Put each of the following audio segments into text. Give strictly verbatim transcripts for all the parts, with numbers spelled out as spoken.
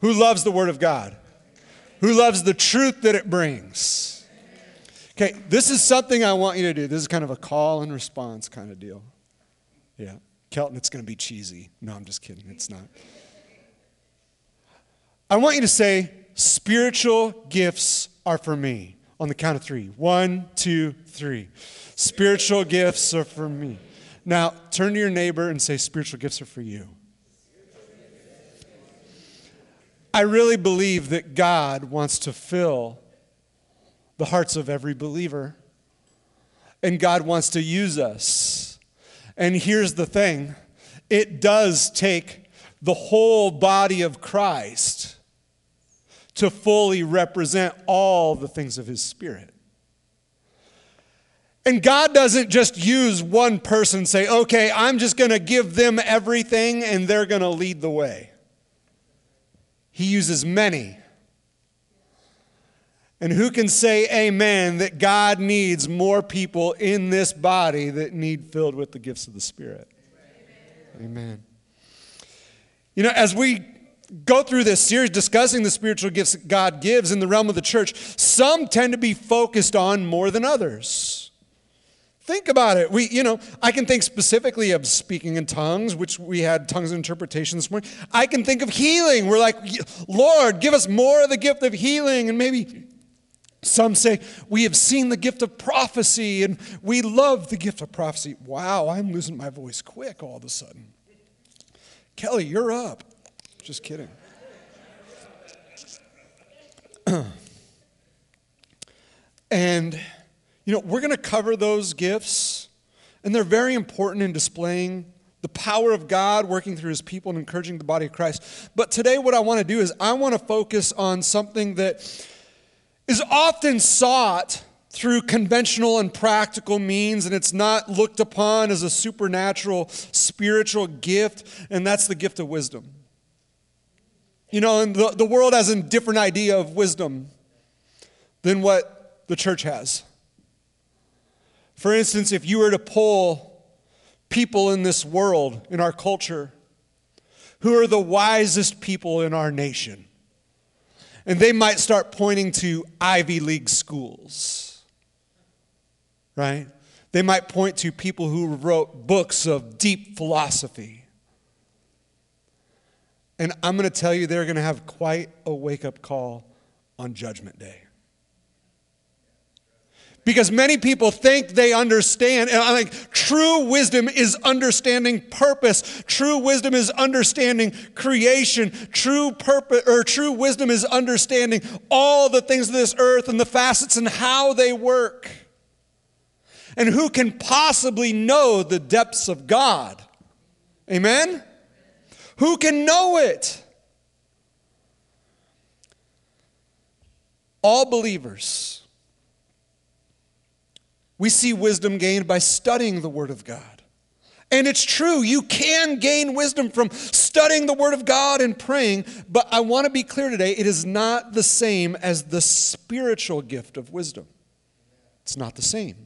Who loves the Word of God? Who loves the truth that it brings? Okay, this is something I want you to do. This is kind of a call and response kind of deal. Yeah. Kelton, it's going to be cheesy. No, I'm just kidding. It's not. I want you to say, spiritual gifts are for me. On the count of three. One, two, three. Spiritual gifts are for me. Now, turn to your neighbor and say, spiritual gifts are for you. I really believe that God wants to fill the hearts of every believer. And God wants to use us. And here's the thing. It does take the whole body of Christ to fully represent all the things of His Spirit. And God doesn't just use one person and say, okay, I'm just going to give them everything and they're going to lead the way. He uses many. And who can say amen that God needs more people in this body that need filled with the gifts of the Spirit? Amen. Amen. You know, as we go through this series discussing the spiritual gifts that God gives in the realm of the church, some tend to be focused on more than others. Think about it. We, you know, I can think specifically of speaking in tongues, which we had tongues and interpretation this morning. I can think of healing. We're like, Lord, give us more of the gift of healing. And maybe some say, we have seen the gift of prophecy and we love the gift of prophecy. Wow, I'm losing my voice quick all of a sudden. Kelly, you're up. Just kidding. And, you know, we're going to cover those gifts, and they're very important in displaying the power of God working through His people and encouraging the body of Christ. But today what I want to do is I want to focus on something that is often sought through conventional and practical means, and it's not looked upon as a supernatural spiritual gift, and that's the gift of wisdom. You know, and the, the world has a different idea of wisdom than what the church has. For instance, if you were to poll people in this world, in our culture, who are the wisest people in our nation, and they might start pointing to Ivy League schools, right? They might point to people who wrote books of deep philosophy. And I'm going to tell you, they're going to have quite a wake-up call on Judgment Day. Because many people think they understand. And I think true wisdom is understanding purpose. True wisdom is understanding creation. True purpose or true wisdom is understanding all the things of this earth and the facets and how they work. And who can possibly know the depths of God? Amen? Who can know it? All believers. We see wisdom gained by studying the Word of God. And it's true, you can gain wisdom from studying the Word of God and praying, but I want to be clear today, it is not the same as the spiritual gift of wisdom. It's not the same.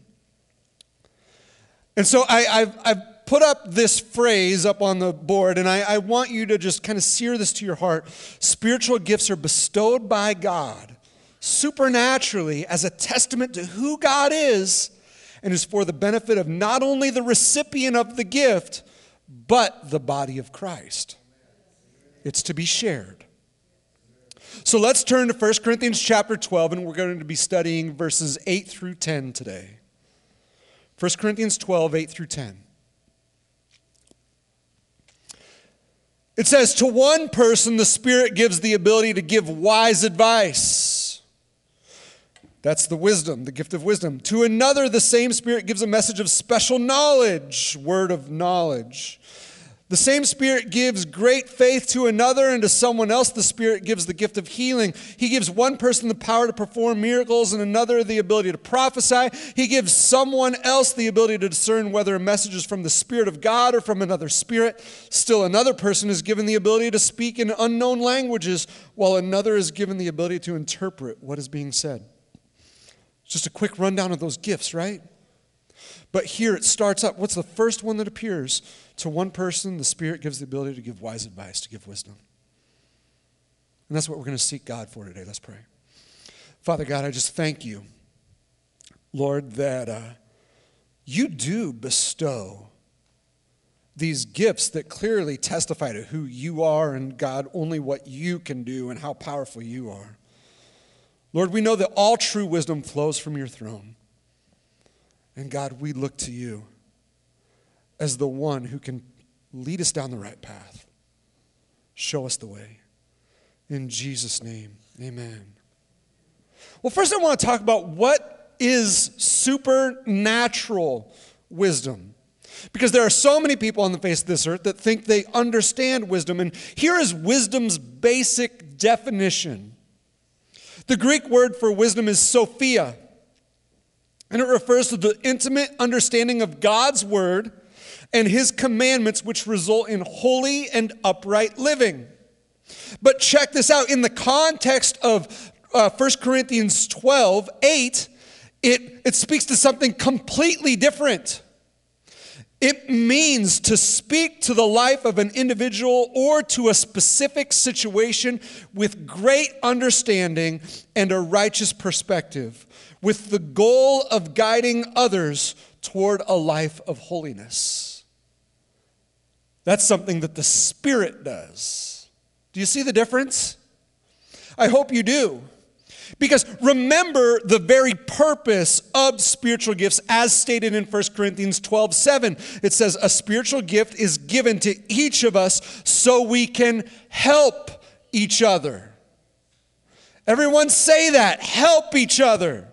And so I, I've, I've put up this phrase up on the board, and I, I want you to just kind of sear this to your heart. Spiritual gifts are bestowed by God supernaturally as a testament to who God is, and is for the benefit of not only the recipient of the gift, but the body of Christ. It's to be shared. So let's turn to First Corinthians chapter twelve, and we're going to be studying verses eight through ten today. First Corinthians twelve, eight through ten. It says, to one person the Spirit gives the ability to give wise advice. That's the wisdom, the gift of wisdom. To another, the same Spirit gives a message of special knowledge, word of knowledge. The same Spirit gives great faith to another, and to someone else the Spirit gives the gift of healing. He gives one person the power to perform miracles, and another the ability to prophesy. He gives someone else the ability to discern whether a message is from the Spirit of God or from another spirit. Still another person is given the ability to speak in unknown languages, while another is given the ability to interpret what is being said. Just a quick rundown of those gifts, right? But here it starts up. What's the first one that appears? To one person, the Spirit gives the ability to give wise advice, to give wisdom. And that's what we're going to seek God for today. Let's pray. Father God, I just thank you, Lord, that uh, you do bestow these gifts that clearly testify to who you are and, God, only what you can do and how powerful you are. Lord, we know that all true wisdom flows from your throne. And, God, we look to you as the one who can lead us down the right path. Show us the way. In Jesus' name, amen. Well, first I want to talk about what is supernatural wisdom. Because there are so many people on the face of this earth that think they understand wisdom. And here is wisdom's basic definition. The Greek word for wisdom is Sophia. And it refers to the intimate understanding of God's word and his commandments, which result in holy and upright living. But check this out. In the context of uh, First Corinthians twelve eight, it, it speaks to something completely different. It means to speak to the life of an individual or to a specific situation with great understanding and a righteous perspective, with the goal of guiding others toward a life of holiness. That's something that the Spirit does. Do you see the difference? I hope you do. Because remember the very purpose of spiritual gifts as stated in First Corinthians twelve seven. It says a spiritual gift is given to each of us so we can help each other. Everyone say that. Help each other.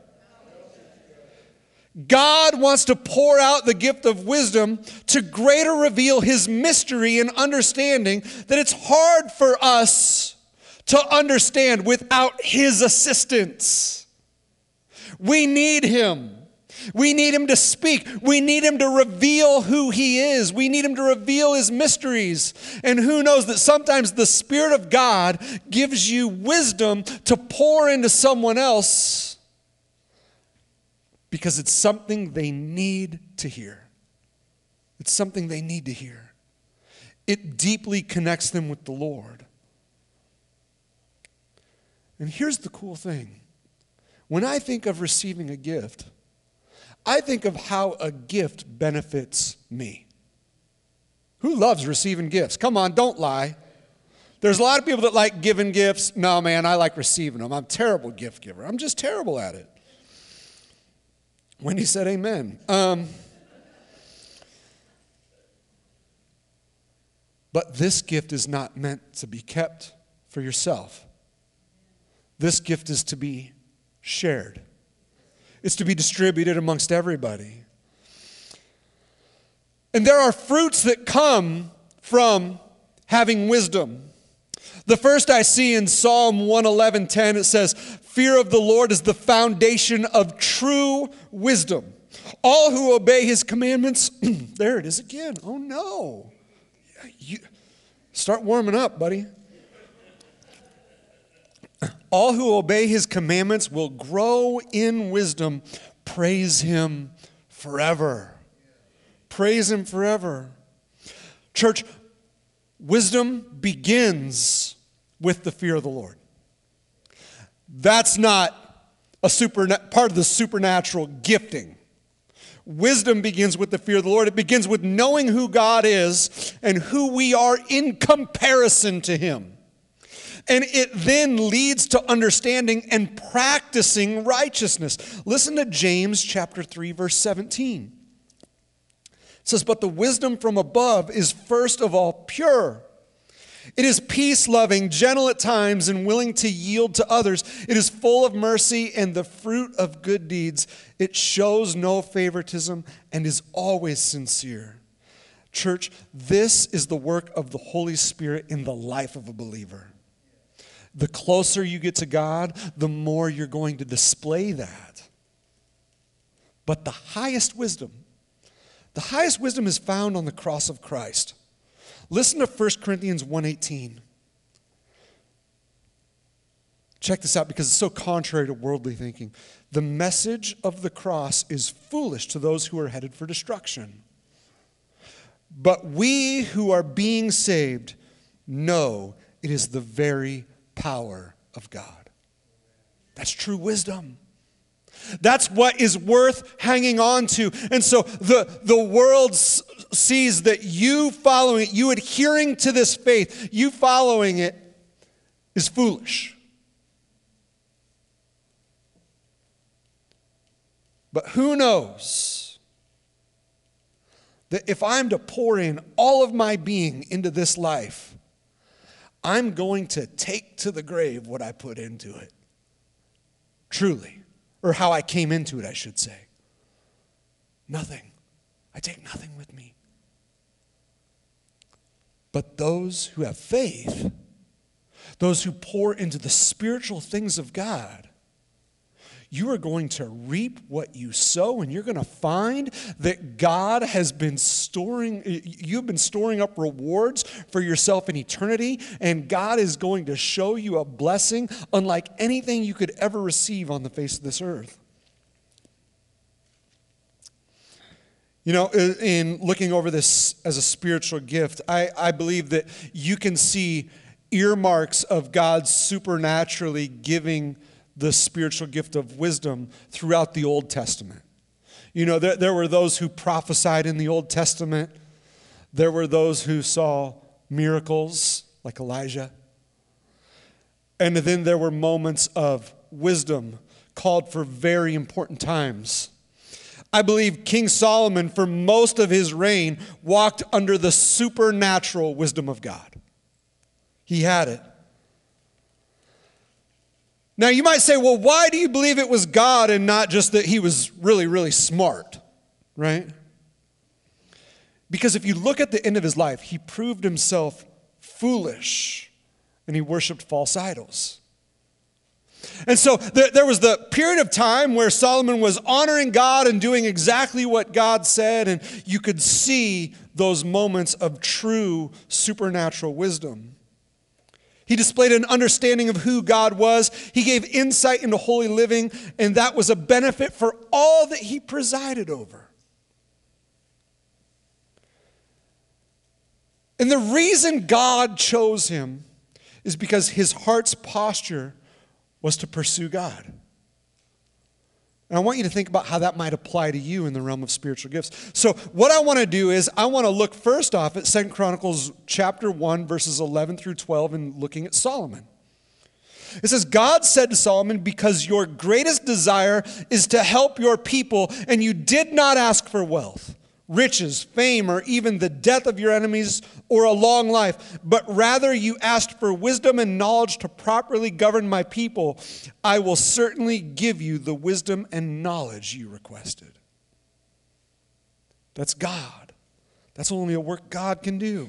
God wants to pour out the gift of wisdom to greater reveal his mystery and understanding that it's hard for us to understand without his assistance. We need him. We need him to speak. We need him to reveal who he is. We need him to reveal his mysteries. And who knows that sometimes the Spirit of God gives you wisdom to pour into someone else because it's something they need to hear. It's something they need to hear. It deeply connects them with the Lord. And here's the cool thing. When I think of receiving a gift, I think of how a gift benefits me. Who loves receiving gifts? Come on, don't lie. There's a lot of people that like giving gifts. No, man, I like receiving them. I'm a terrible gift giver. I'm just terrible at it. Wendy said amen. Um, but this gift is not meant to be kept for yourself. This gift is to be shared. It's to be distributed amongst everybody. And there are fruits that come from having wisdom. The first I see in Psalm one eleven ten, it says, fear of the Lord is the foundation of true wisdom. All who obey his commandments, there it is again. Oh no. You, start warming up, buddy. All who obey his commandments will grow in wisdom. Praise him forever. Praise him forever. Church, wisdom begins with the fear of the Lord. That's not a super, part of the supernatural gifting. Wisdom begins with the fear of the Lord. It begins with knowing who God is and who we are in comparison to him. And it then leads to understanding and practicing righteousness. Listen to James chapter three, verse seventeen. It says, but the wisdom from above is first of all pure. It is peace-loving, gentle at times, and willing to yield to others. It is full of mercy and the fruit of good deeds. It shows no favoritism and is always sincere. Church, this is the work of the Holy Spirit in the life of a believer. The closer you get to God, the more you're going to display that. But the highest wisdom, the highest wisdom is found on the cross of Christ. Listen to First Corinthians one eighteen. Check this out because it's so contrary to worldly thinking. The message of the cross is foolish to those who are headed for destruction. But we who are being saved know it is the very power of God. That's true wisdom. That's what is worth hanging on to. And so the, the world s- sees that you following it, you adhering to this faith, you following it is foolish. But who knows that if I'm to pour in all of my being into this life, I'm going to take to the grave what I put into it. Truly. Or how I came into it, I should say. Nothing. I take nothing with me. But those who have faith, those who pour into the spiritual things of God, you are going to reap what you sow, and you're going to find that God has been storing, you've been storing up rewards for yourself in eternity, and God is going to show you a blessing unlike anything you could ever receive on the face of this earth. You know, in looking over this as a spiritual gift, I, I believe that you can see earmarks of God supernaturally giving the spiritual gift of wisdom throughout the Old Testament. You know, there, there were those who prophesied in the Old Testament. There were those who saw miracles, like Elijah. And then there were moments of wisdom called for very important times. I believe King Solomon, for most of his reign, walked under the supernatural wisdom of God. He had it. Now, you might say, well, why do you believe it was God and not just that he was really, really smart, right? Because if you look at the end of his life, he proved himself foolish and he worshiped false idols. And so there, there was the period of time where Solomon was honoring God and doing exactly what God said, and you could see those moments of true supernatural wisdom. He displayed an understanding of who God was. He gave insight into holy living, and that was a benefit for all that he presided over. And the reason God chose him is because his heart's posture was to pursue God. And I want you to think about how that might apply to you in the realm of spiritual gifts. So what I want to do is I want to look first off at Second Chronicles chapter one, verses eleven through twelve, and looking at Solomon. It says, God said to Solomon, because your greatest desire is to help your people, and you did not ask for wealth, riches, fame, or even the death of your enemies or a long life, but rather you asked for wisdom and knowledge to properly govern my people, I will certainly give you the wisdom and knowledge you requested. That's God. That's only a work God can do.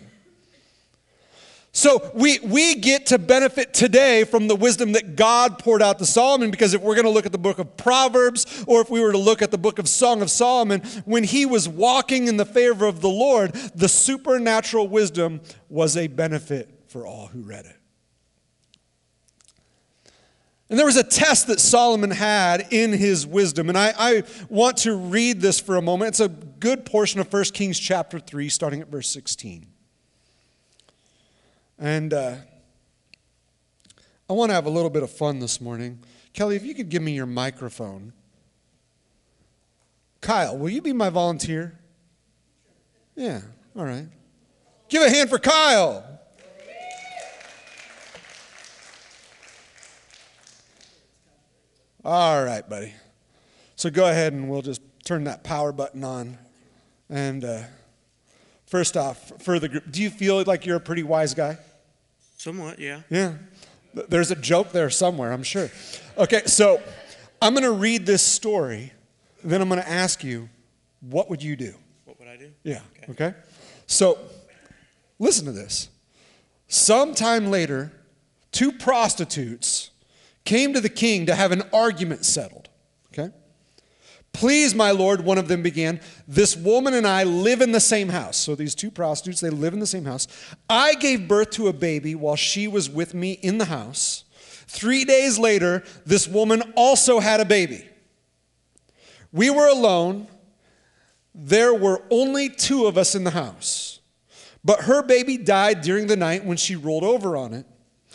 So we, we get to benefit today from the wisdom that God poured out to Solomon, because if we're going to look at the book of Proverbs, or if we were to look at the book of Song of Solomon, when he was walking in the favor of the Lord, the supernatural wisdom was a benefit for all who read it. And there was a test that Solomon had in his wisdom, and I, I want to read this for a moment. It's a good portion of First Kings chapter three, starting at verse sixteen. And uh, I want to have a little bit of fun this morning. Kelly, if you could give me your microphone. Kyle, will you be my volunteer? Yeah, all right. Give a hand for Kyle. All right, buddy. So go ahead and we'll just turn that power button on. And uh, first off, for the group, do you feel like you're a pretty wise guy? Somewhat, yeah. Yeah. There's a joke there somewhere, I'm sure. Okay, so I'm going to read this story, then I'm going to ask you, what would you do? What would I do? Yeah, okay? okay? So listen to this. Sometime later, two prostitutes came to the king to have an argument settled, okay? Please, my lord, one of them began, this woman and I live in the same house. So these two prostitutes, they live in the same house. I gave birth to a baby while she was with me in the house. Three days later, this woman also had a baby. We were alone. There were only two of us in the house. But her baby died during the night when she rolled over on it.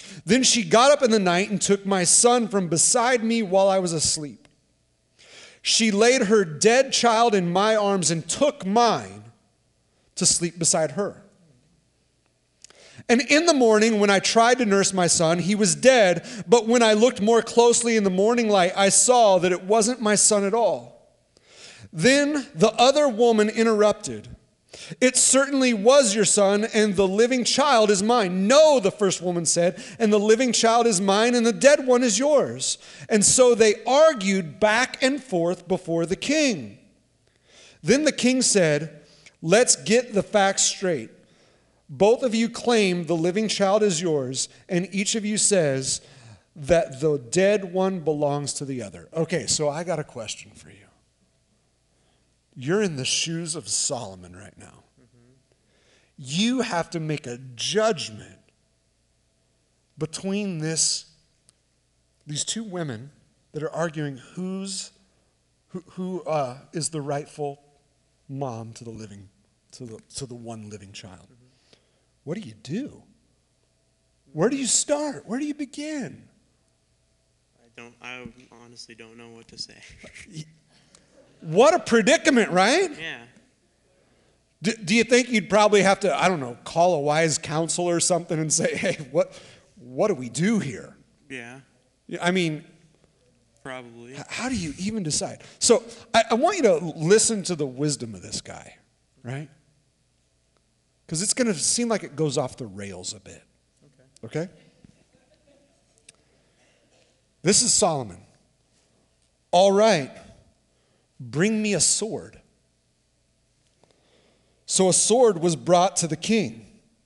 Then she got up in the night and took my son from beside me while I was asleep. She laid her dead child in my arms and took mine to sleep beside her. And in the morning, when I tried to nurse my son, he was dead. But when I looked more closely in the morning light, I saw that it wasn't my son at all. Then the other woman interrupted. It certainly was your son, and the living child is mine. No, the first woman said, and the living child is mine, and the dead one is yours. And so they argued back and forth before the king. Then the king said, let's get the facts straight. Both of you claim the living child is yours, and each of you says that the dead one belongs to the other. Okay, so I got a question for you. You're in the shoes of Solomon right now. Mm-hmm. You have to make a judgment between this, these two women that are arguing who's, who, who uh, is the rightful mom to the living, to the, to the one living child. Mm-hmm. What do you do? Where do you start? Where do you begin? I don't, I honestly don't know what to say. What a predicament, right? Yeah. Do, do you think you'd probably have to, I don't know, call a wise counselor or something and say, hey, what, what do we do here? Yeah. I mean, probably. How do you even decide? So I, I want you to listen to the wisdom of this guy, right? Because it's going to seem like it goes off the rails a bit. Okay. Okay? This is Solomon. All right, bring me a sword. So a sword was brought to the king.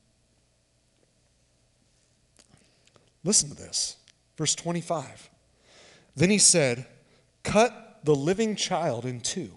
Listen to this. Verse twenty-five. Then he said, cut the living child in two,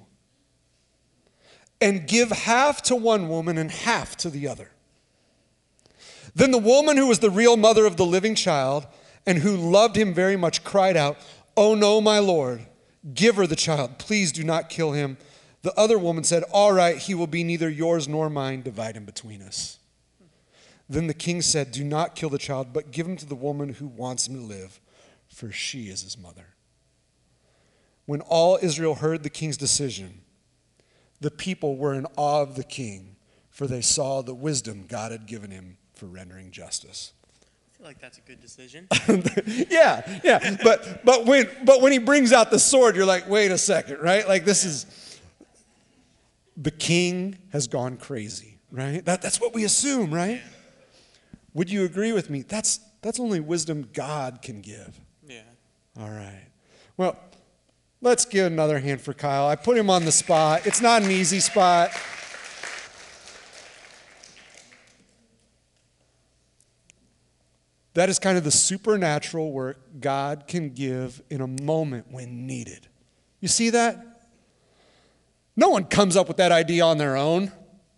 and give half to one woman and half to the other. Then the woman who was the real mother of the living child and who loved him very much cried out, oh no, my lord, give her the child. Please do not kill him. The other woman said, all right, he will be neither yours nor mine. Divide him between us. Then the king said, do not kill the child, but give him to the woman who wants him to live, for she is his mother. When all Israel heard the king's decision, the people were in awe of the king, for they saw the wisdom God had given him for rendering justice. I feel like that's a good decision. yeah, yeah. But but when but when he brings out the sword, you're like, wait a second, right? Like this yeah. is the king has gone crazy, right? That that's what we assume, right? Yeah. Would you agree with me? That's that's only wisdom God can give. Yeah. All right. Well, let's give another hand for Kyle. I put him on the spot. It's not an easy spot. That is kind of the supernatural work God can give in a moment when needed. You see that? No one comes up with that idea on their own.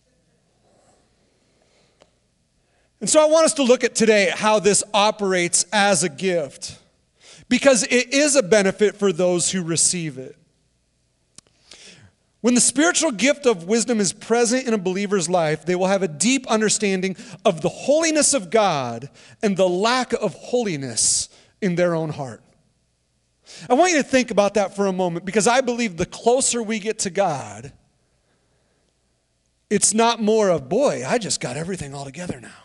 And so I want us to look at today how this operates as a gift, because it is a benefit for those who receive it. When the spiritual gift of wisdom is present in a believer's life, they will have a deep understanding of the holiness of God and the lack of holiness in their own heart. I want you to think about that for a moment, because I believe the closer we get to God, it's not more of, boy, I just got everything all together now.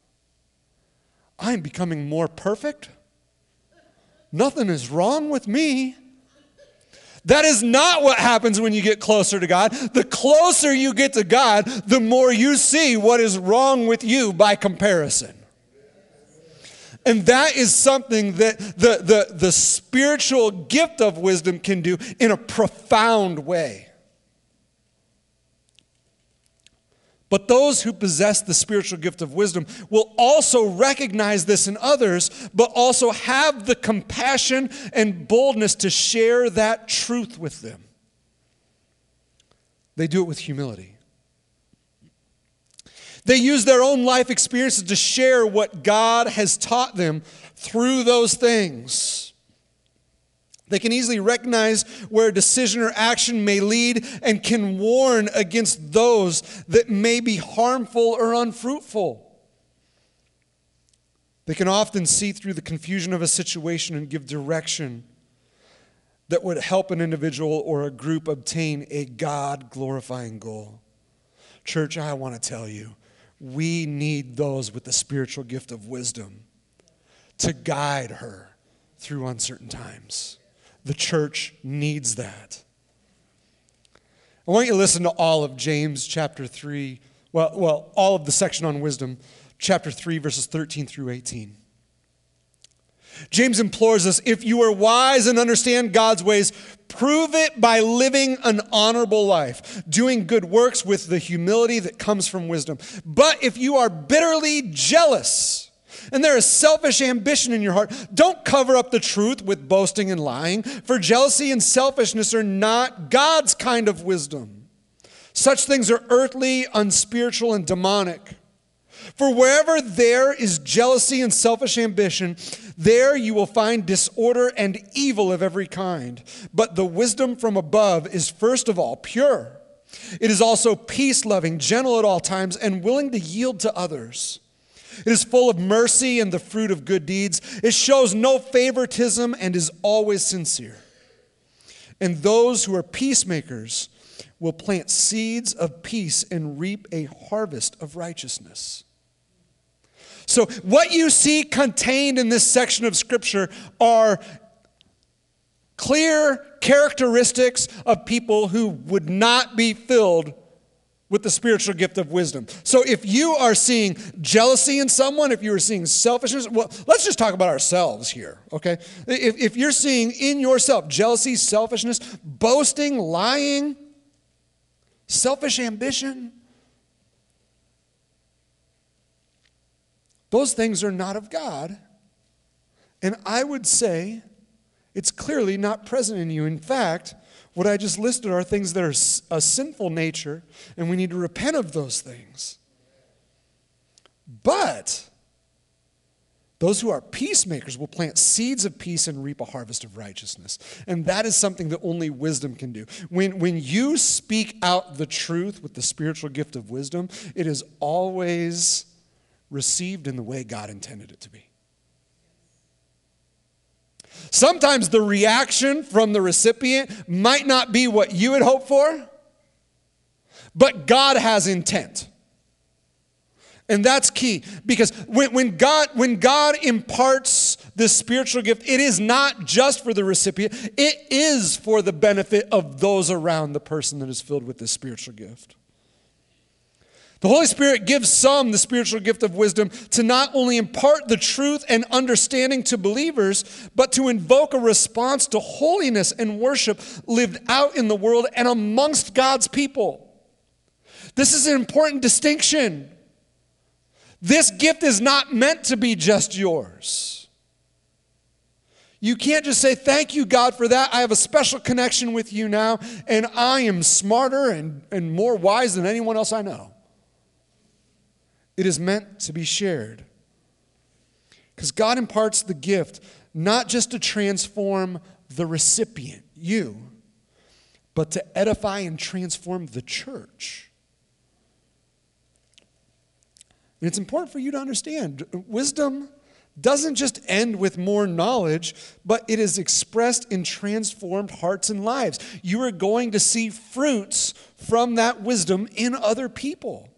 I'm becoming more perfect. Nothing is wrong with me. That is not what happens when you get closer to God. The closer you get to God, the more you see what is wrong with you by comparison. And that is something that the, the, the spiritual gift of wisdom can do in a profound way. But those who possess the spiritual gift of wisdom will also recognize this in others, but also have the compassion and boldness to share that truth with them. They do it with humility. They use their own life experiences to share what God has taught them through those things. They can easily recognize where a decision or action may lead and can warn against those that may be harmful or unfruitful. They can often see through the confusion of a situation and give direction that would help an individual or a group obtain a God-glorifying goal. Church, I want to tell you, we need those with the spiritual gift of wisdom to guide her through uncertain times. The church needs that. I want you to listen to all of James chapter three, well, well, all of the section on wisdom, chapter three, verses thirteen through eighteen. James implores us, if you are wise and understand God's ways, prove it by living an honorable life, doing good works with the humility that comes from wisdom. But if you are bitterly jealous, and there is selfish ambition in your heart, don't cover up the truth with boasting and lying, for jealousy and selfishness are not God's kind of wisdom. Such things are earthly, unspiritual, and demonic. For wherever there is jealousy and selfish ambition, there you will find disorder and evil of every kind. But the wisdom from above is first of all pure. It is also peace-loving, gentle at all times, and willing to yield to others. It is full of mercy and the fruit of good deeds. It shows no favoritism and is always sincere. And those who are peacemakers will plant seeds of peace and reap a harvest of righteousness. So what you see contained in this section of Scripture are clear characteristics of people who would not be filled with the spiritual gift of wisdom. So if you are seeing jealousy in someone, if you are seeing selfishness, well, let's just talk about ourselves here, okay? If, if you're seeing in yourself jealousy, selfishness, boasting, lying, selfish ambition, those things are not of God. And I would say it's clearly not present in you. In fact, what I just listed are things that are a sinful nature, and we need to repent of those things. But those who are peacemakers will plant seeds of peace and reap a harvest of righteousness. And that is something that only wisdom can do. When, when you speak out the truth with the spiritual gift of wisdom, it is always received in the way God intended it to be. Sometimes the reaction from the recipient might not be what you had hoped for, but God has intent. And that's key, because when, when, God, when God imparts this spiritual gift, it is not just for the recipient, it is for the benefit of those around the person that is filled with this spiritual gift. The Holy Spirit gives some the spiritual gift of wisdom to not only impart the truth and understanding to believers, but to invoke a response to holiness and worship lived out in the world and amongst God's people. This is an important distinction. This gift is not meant to be just yours. You can't just say, thank you, God, for that. I have a special connection with you now, and I am smarter and, and more wise than anyone else I know. It is meant to be shared. Because God imparts the gift not just to transform the recipient, you, but to edify and transform the church. And it's important for you to understand, wisdom doesn't just end with more knowledge, but it is expressed in transformed hearts and lives. You are going to see fruits from that wisdom in other people.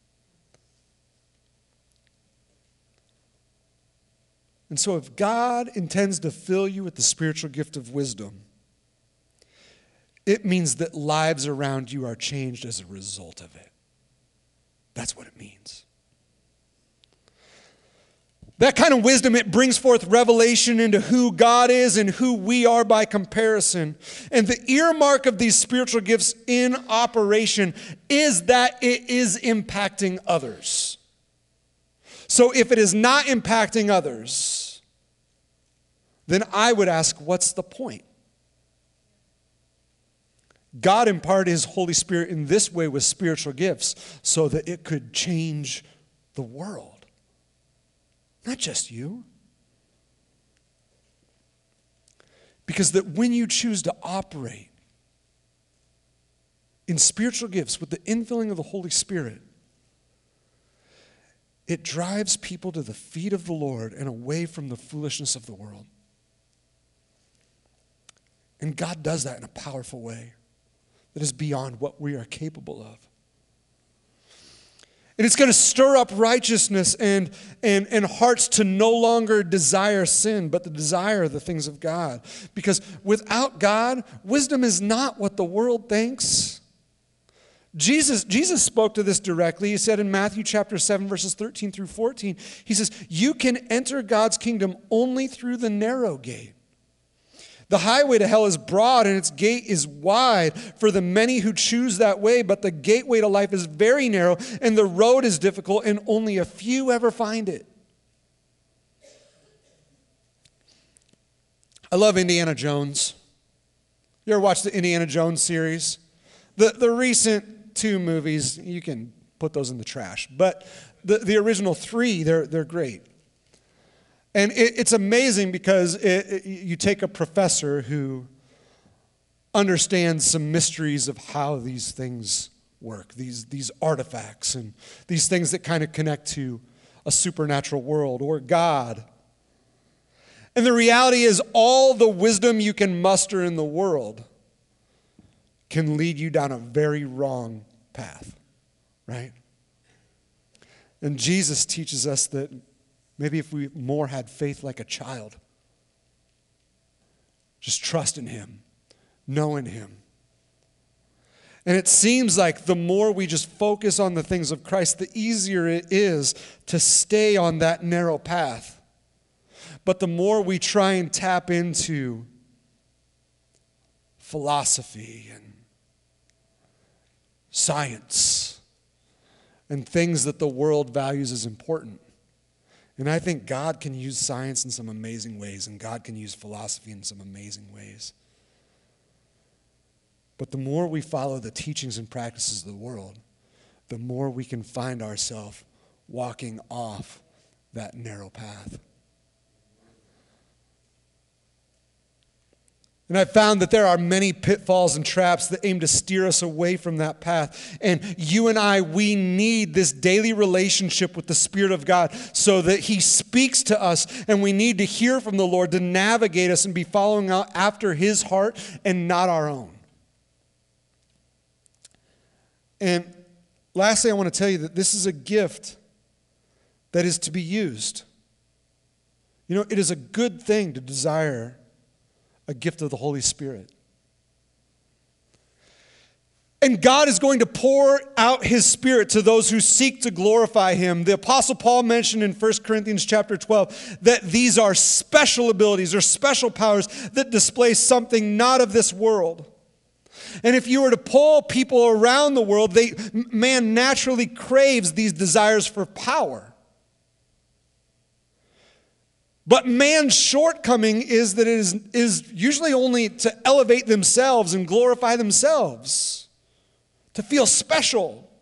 And so if God intends to fill you with the spiritual gift of wisdom, it means that lives around you are changed as a result of it. That's what it means. That kind of wisdom, it brings forth revelation into who God is and who we are by comparison. And the earmark of these spiritual gifts in operation is that it is impacting others. So if it is not impacting others, then I would ask, what's the point? God imparted His Holy Spirit in this way with spiritual gifts so that it could change the world. Not just you. Because that when you choose to operate in spiritual gifts with the infilling of the Holy Spirit, It drives people to the feet of the Lord and away from the foolishness of the world. And God does that in a powerful way that is beyond what we are capable of. And it's going to stir up righteousness and, and, and hearts to no longer desire sin, but to desire the things of God. Because without God, wisdom is not what the world thinks. Jesus, Jesus spoke to this directly. He said in Matthew chapter seven, verses thirteen through fourteen, he says, you can enter God's kingdom only through the narrow gate. The highway to hell is broad and its gate is wide for the many who choose that way, but the gateway to life is very narrow and the road is difficult and only a few ever find it. I love Indiana Jones. You ever watched the Indiana Jones series? The, the recent two movies, you can put those in the trash, but the, the original three, they're, they're great. And it, it's amazing because it, it, you take a professor who understands some mysteries of how these things work, these, these artifacts and these things that kind of connect to a supernatural world or God. And the reality is all the wisdom you can muster in the world can lead you down a very wrong path, right? And Jesus teaches us that maybe if we more had faith like a child, just trust in him, know in him. And it seems like the more we just focus on the things of Christ, the easier it is to stay on that narrow path. But the more we try and tap into philosophy and science and things that the world values as important. And I think God can use science in some amazing ways, and God can use philosophy in some amazing ways. But the more we follow the teachings and practices of the world, the more we can find ourselves walking off that narrow path. And I've found that there are many pitfalls and traps that aim to steer us away from that path. And you and I, we need this daily relationship with the Spirit of God so that he speaks to us, and we need to hear from the Lord to navigate us and be following out after his heart and not our own. And lastly, I want to tell you that this is a gift that is to be used. You know, it is a good thing to desire a gift of the Holy Spirit. And God is going to pour out his Spirit to those who seek to glorify him. The Apostle Paul mentioned in First Corinthians chapter twelve that these are special abilities or special powers that display something not of this world. And if you were to poll people around the world, they, man naturally craves these desires for power. But man's shortcoming is that it is, is usually only to elevate themselves and glorify themselves, to feel special.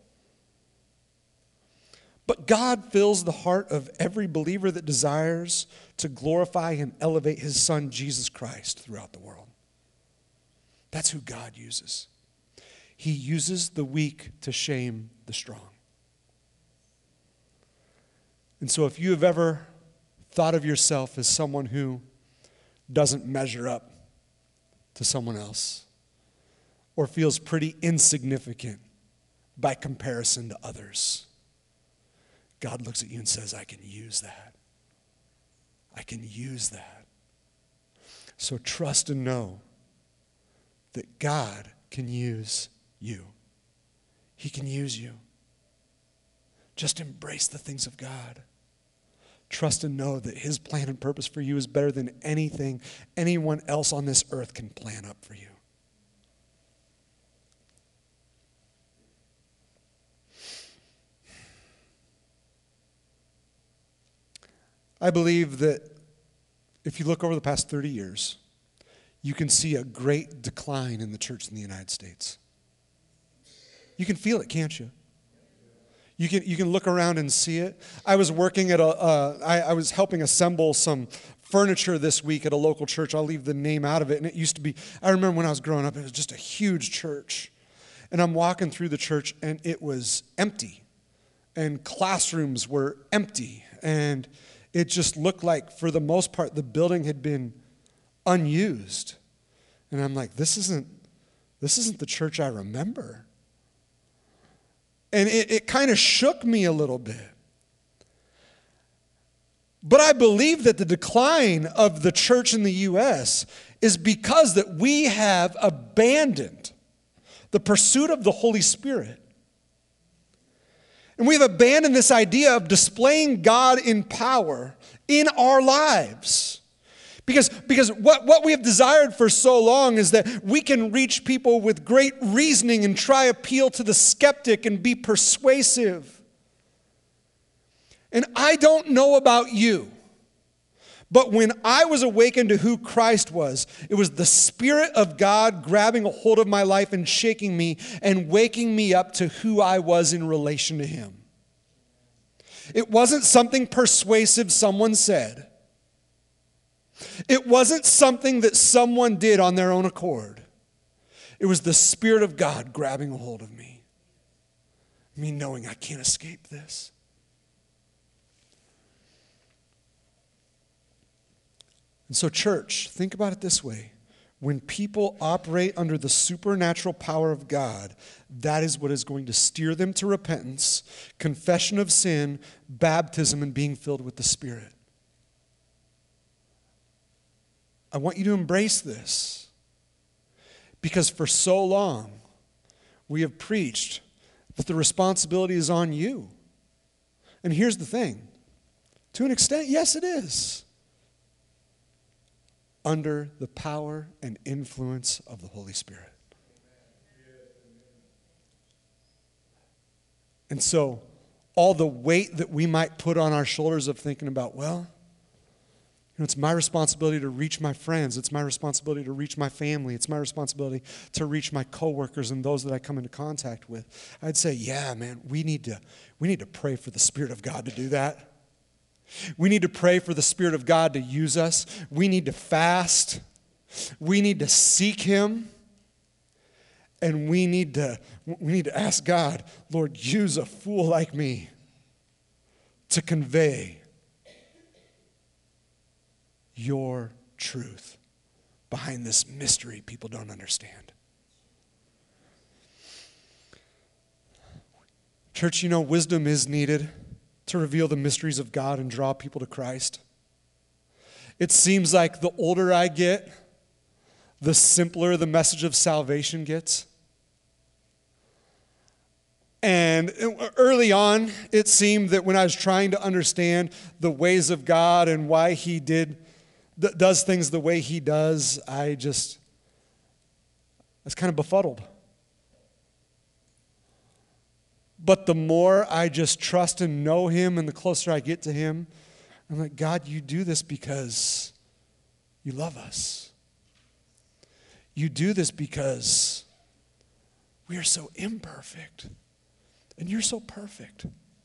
But God fills the heart of every believer that desires to glorify and elevate his Son, Jesus Christ, throughout the world. That's who God uses. He uses the weak to shame the strong. And so if you have ever thought of yourself as someone who doesn't measure up to someone else or feels pretty insignificant by comparison to others, God looks at you and says, I can use that. I can use that. So trust and know that God can use you. He can use you. Just embrace the things of God. Trust and know that his plan and purpose for you is better than anything anyone else on this earth can plan up for you. I believe that if you look over the past thirty years, you can see a great decline in the church in the United States. You can feel it, can't you? You can, you can look around and see it. I was working at a, uh, I, I was helping assemble some furniture this week at a local church. I'll leave the name out of it. And it used to be, I remember when I was growing up, it was just a huge church. And I'm walking through the church and it was empty. and classrooms were empty. And it just looked like, for the most part, the building had been unused. And I'm like, this isn't, this isn't the church I remember. And it, it kind of shook me a little bit. But I believe that the decline of the church in the U S is because that we have abandoned the pursuit of the Holy Spirit. And we've abandoned this idea of displaying God in power in our lives. Because, because what, what we have desired for so long is that we can reach people with great reasoning and try appeal to the skeptic and be persuasive. And I don't know about you, but when I was awakened to who Christ was, it was the Spirit of God grabbing a hold of my life and shaking me and waking me up to who I was in relation to Him. It wasn't something persuasive someone said. It wasn't something that someone did on their own accord. It was the Spirit of God grabbing a hold of me. Me knowing I can't escape this. And so, church, think about it this way. When people operate under the supernatural power of God, that is what is going to steer them to repentance, confession of sin, baptism, and being filled with the Spirit. I want you to embrace this, because for so long we have preached that the responsibility is on you. And here's the thing. To an extent, yes, it is. Under the power and influence of the Holy Spirit. And so, all the weight that we might put on our shoulders of thinking about, well, you know, it's my responsibility to reach my friends. It's my responsibility to reach my family. It's my responsibility to reach my coworkers and those that I come into contact with. I'd say, yeah, man, we need to, we need to pray for the Spirit of God to do that. We need to pray for the Spirit of God to use us. We need to fast. We need to seek Him. And we need to, we need to ask God, Lord, use a fool like me to convey your truth behind this mystery people don't understand. Church, you know, wisdom is needed to reveal the mysteries of God and draw people to Christ. It seems like the older I get, the simpler the message of salvation gets. And early on, it seemed that when I was trying to understand the ways of God and why He did, does things the way He does, I just, I was kind of befuddled. But the more I just trust and know Him and the closer I get to Him, I'm like, God, you do this because you love us. You do this because we are so imperfect and you're so perfect.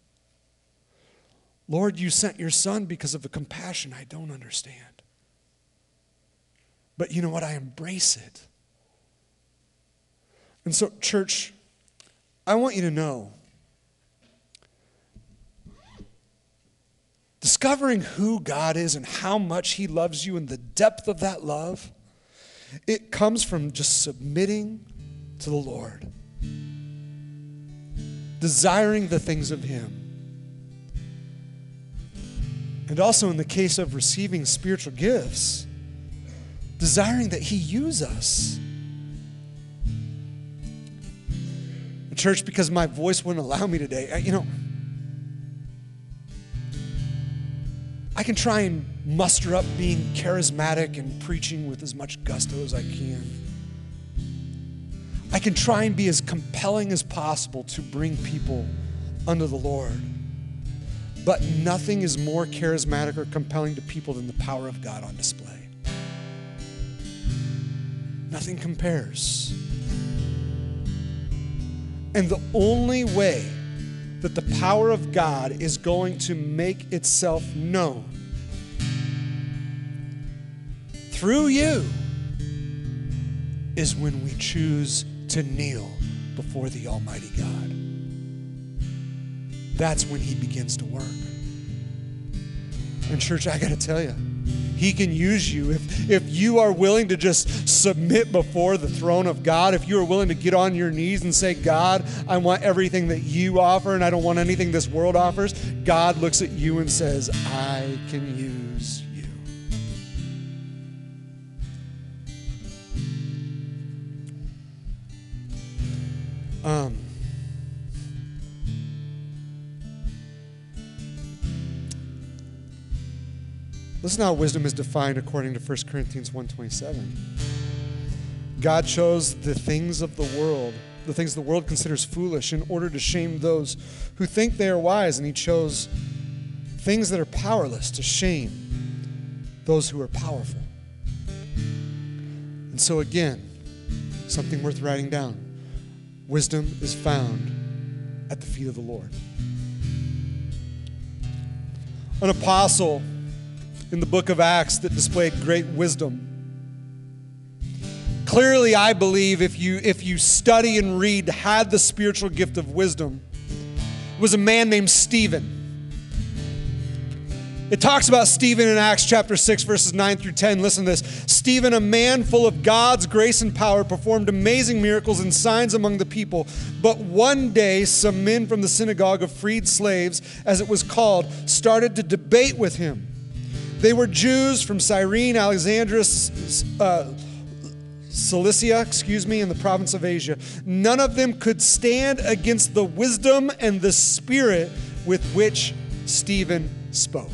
Lord, you sent your Son because of a compassion I don't understand. But you know what? I embrace it. And so, church, I want you to know, discovering who God is and how much He loves you and the depth of that love, it comes from just submitting to the Lord, desiring the things of Him. And also in the case of receiving spiritual gifts, desiring that He use us. And church, because my voice wouldn't allow me today, you know, I can try and muster up being charismatic and preaching with as much gusto as I can. I can try and be as compelling as possible to bring people unto the Lord. But nothing is more charismatic or compelling to people than the power of God on display. Nothing compares. And the only way that the power of God is going to make itself known through you is when we choose to kneel before the Almighty God. that's when he begins to work. And church, I got to tell you, he can use you. If, if you are willing to just submit before the throne of God, if you are willing to get on your knees and say, God, I want everything that you offer and I don't want anything this world offers, God looks at you and says, I can use you. Um, Listen to how wisdom is defined according to First Corinthians one twenty-seven. God chose the things of the world, the things the world considers foolish, in order to shame those who think they are wise, and he chose things that are powerless to shame those who are powerful. And so again, something worth writing down. Wisdom is found at the feet of the Lord. An apostle in the book of Acts that displayed great wisdom. Clearly, I believe if you if you study and read, had the spiritual gift of wisdom, was a man named Stephen. It talks about Stephen in Acts chapter six, verses nine through ten. Listen to this. Stephen, a man full of God's grace and power, performed amazing miracles and signs among the people. But one day, some men from the synagogue of freed slaves, as it was called, started to debate with him. They were Jews from Cyrene, Alexandria, uh, Cilicia, excuse me, in the province of Asia. None of them could stand against the wisdom and the spirit with which Stephen spoke.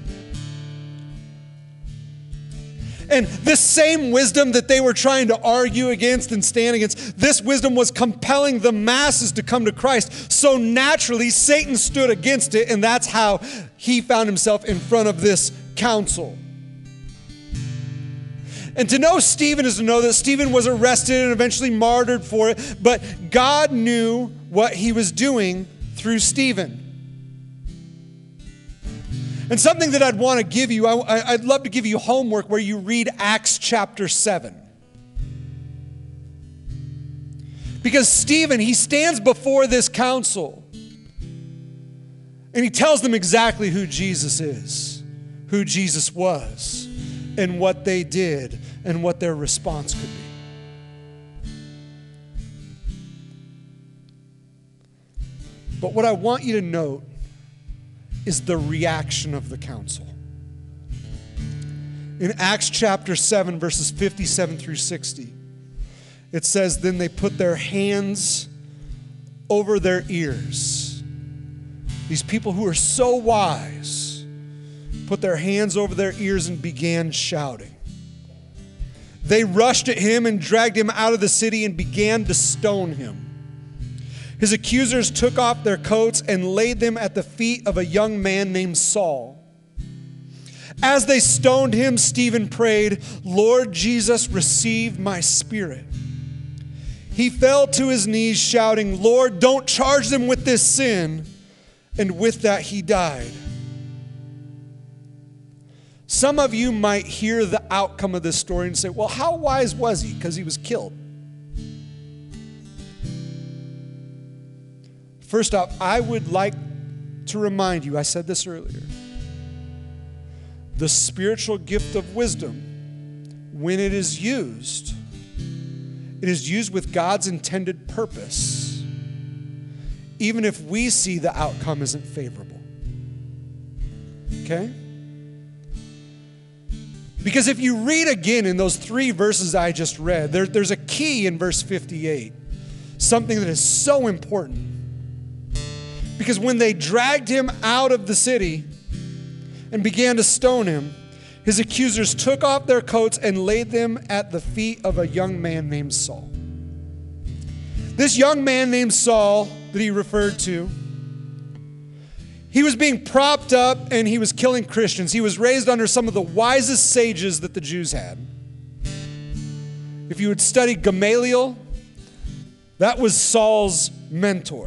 And this same wisdom that they were trying to argue against and stand against, this wisdom was compelling the masses to come to Christ. So naturally, Satan stood against it, and that's how he found himself in front of this council. And to know Stephen is to know that Stephen was arrested and eventually martyred for it, but God knew what he was doing through Stephen. And something that I'd want to give you, I, I'd love to give you homework where you read Acts chapter seven. Because Stephen, he stands before this council and he tells them exactly who Jesus is, who Jesus was, and what they did and what their response could be. But what I want you to note is the reaction of the council. In Acts chapter seven, verses fifty-seven through sixty, it says, then they put their hands over their ears. These people who are so wise put their hands over their ears and began shouting. They rushed at him and dragged him out of the city and began to stone him. His accusers took off their coats and laid them at the feet of a young man named Saul. As they stoned him, Stephen prayed, Lord Jesus, receive my spirit. He fell to his knees shouting, Lord, don't charge them with this sin. And with that, he died. Some of you might hear the outcome of this story and say, well, how wise was he? Because he was killed. First off, I would like to remind you, I said this earlier, the spiritual gift of wisdom, when it is used, it is used with God's intended purpose, even if we see the outcome isn't favorable. Okay? Because if you read again in those three verses I just read, there, there's a key in verse fifty-eight, something that is so important. Because when they dragged him out of the city and began to stone him, his accusers took off their coats and laid them at the feet of a young man named Saul. This young man named Saul that he referred to, he was being propped up and he was killing Christians. He was raised under some of the wisest sages that the Jews had. If you would study Gamaliel, that was Saul's mentor.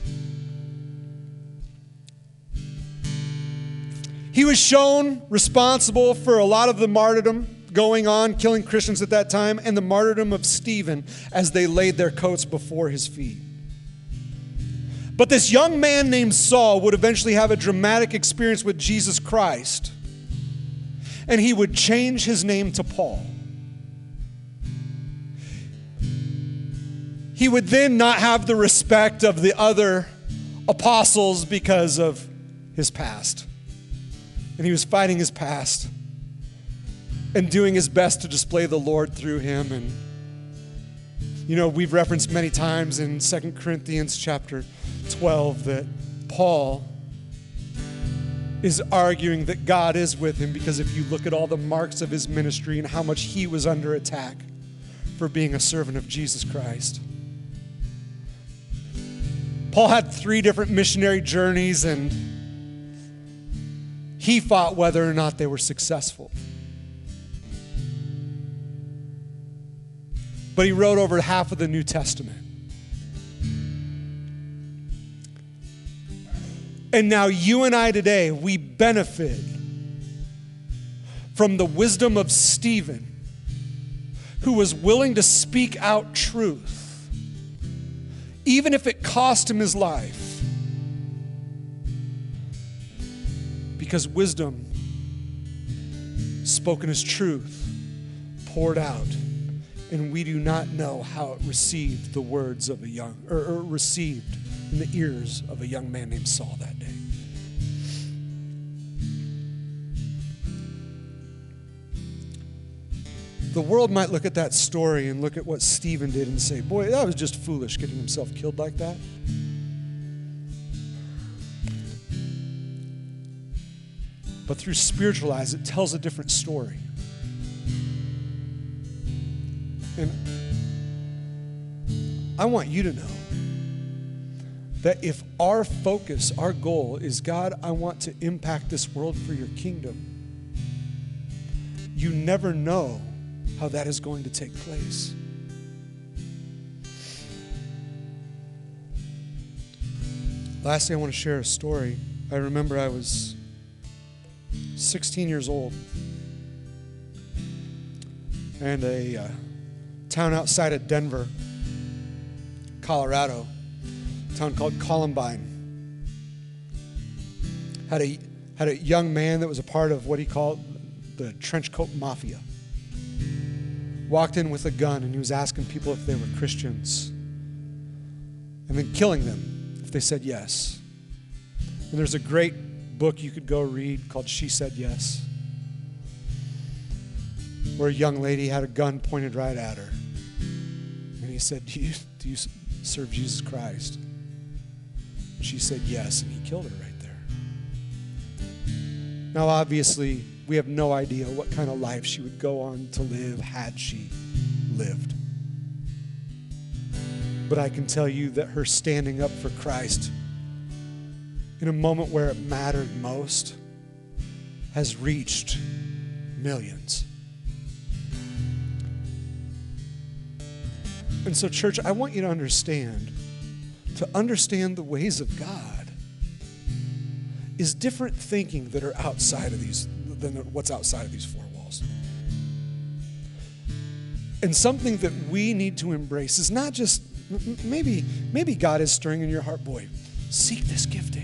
He was shown responsible for a lot of the martyrdom going on, killing Christians at that time, and the martyrdom of Stephen as they laid their coats before his feet. But this young man named Saul would eventually have a dramatic experience with Jesus Christ, and he would change his name to Paul. He would then not have the respect of the other apostles because of his past. And he was fighting his past and doing his best to display the Lord through him. And, you know, we've referenced many times in Second Corinthians chapter twelve that Paul is arguing that God is with him, because if you look at all the marks of his ministry and how much he was under attack for being a servant of Jesus Christ. Paul had three different missionary journeys, and he fought whether or not they were successful. But he wrote over half of the New Testament. And now you and I today, we benefit from the wisdom of Stephen, who was willing to speak out truth, even if it cost him his life. Because wisdom, spoken as truth, poured out, and we do not know how it received the words of a young, or, or received in the ears of a young man named Saul that day. The world might look at that story and look at what Stephen did and say, boy, that was just foolish getting himself killed like that. But through spiritual eyes, it tells a different story. And I want you to know that if our focus, our goal is, God, I want to impact this world for your kingdom, you never know how that is going to take place. Lastly, I want to share a story. I remember I was sixteen years old, and a uh, town outside of Denver, Colorado, a town called Columbine, had a had a young man that was a part of what he called the trench coat mafia. Walked in with a gun, and he was asking people if they were Christians, and then killing them if they said yes. And there's a great book you could go read called She Said Yes, where a young lady had a gun pointed right at her. And he said, do you, do you serve Jesus Christ? And she said yes, and he killed her right there. Now, obviously, we have no idea what kind of life she would go on to live had she lived. But I can tell you that her standing up for Christ in a moment where it mattered most has reached millions. And so, church, I want you to understand, to understand the ways of God is different thinking that are outside of these, than what's outside of these four walls. And something that we need to embrace is not just, maybe, maybe God is stirring in your heart, boy, seek this gifting.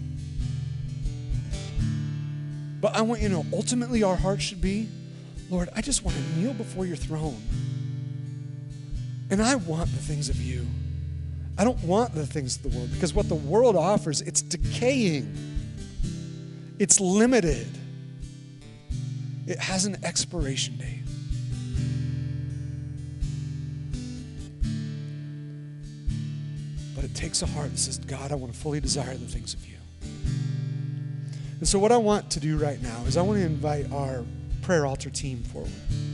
But I want you to know, ultimately our heart should be, Lord, I just want to kneel before your throne. And I want the things of you. I don't want the things of the world, because what the world offers, it's decaying. It's limited. It has an expiration date. But it takes a heart that says, God, I want to fully desire the things of you. And so what I want to do right now is I want to invite our prayer altar team forward.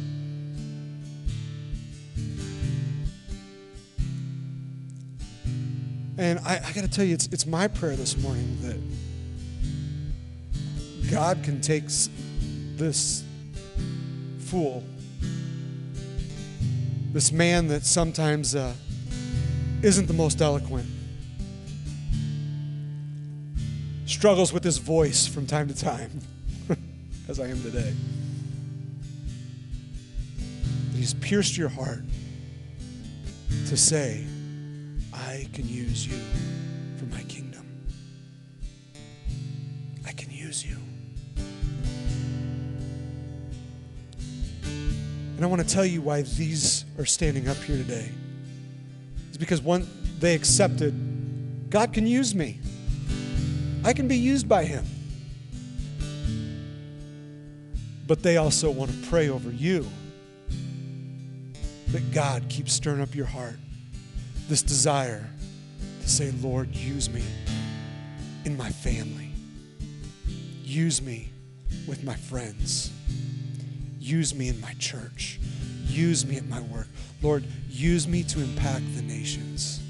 And I, I got to tell you, it's, it's my prayer this morning that God can take this fool, this man that sometimes uh, isn't the most eloquent, struggles with his voice from time to time, as I am today. He's pierced your heart to say, I can use you for my use you. And I want to tell you why these are standing up here today. It's because one, they accepted, God can use me. I can be used by him. But they also want to pray over you that God keeps stirring up your heart, this desire to say, Lord, use me in my family. Use me with my friends. Use me in my church. Use me at my work. Lord, use me to impact the nations.